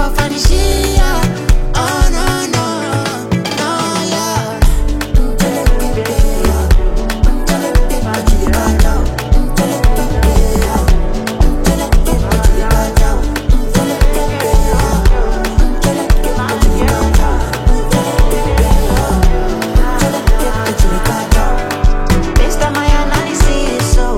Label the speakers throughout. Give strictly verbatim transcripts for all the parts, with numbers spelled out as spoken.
Speaker 1: for funny shit, yeah. Oh no, no, no, yeah. Based on my analysis, so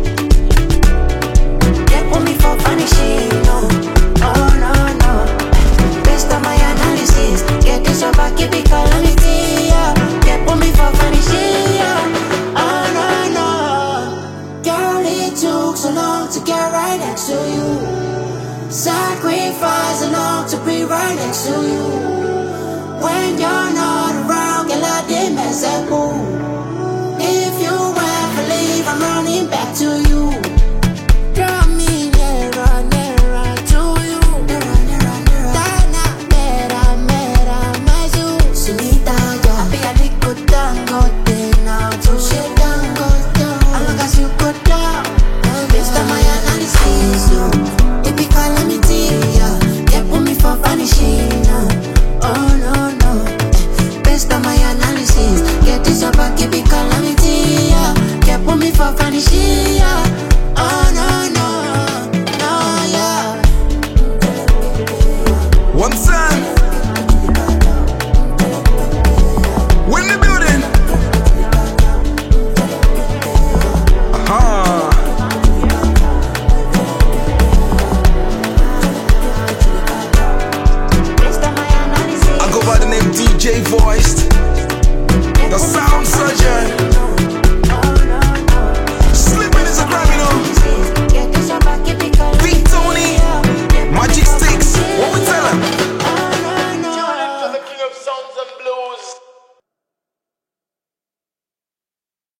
Speaker 1: they put me for funny shit, no. Oh no, no. Based on my analysis, get this over, keep it calamity, yeah. They put me for funny shit, yeah. Oh no, no. Girl, it took so long to get right next to you. Sacrifice so long to be right next to you. When you're not around, girl, I did mess up, cool. If you ever leave, I'm running back to you.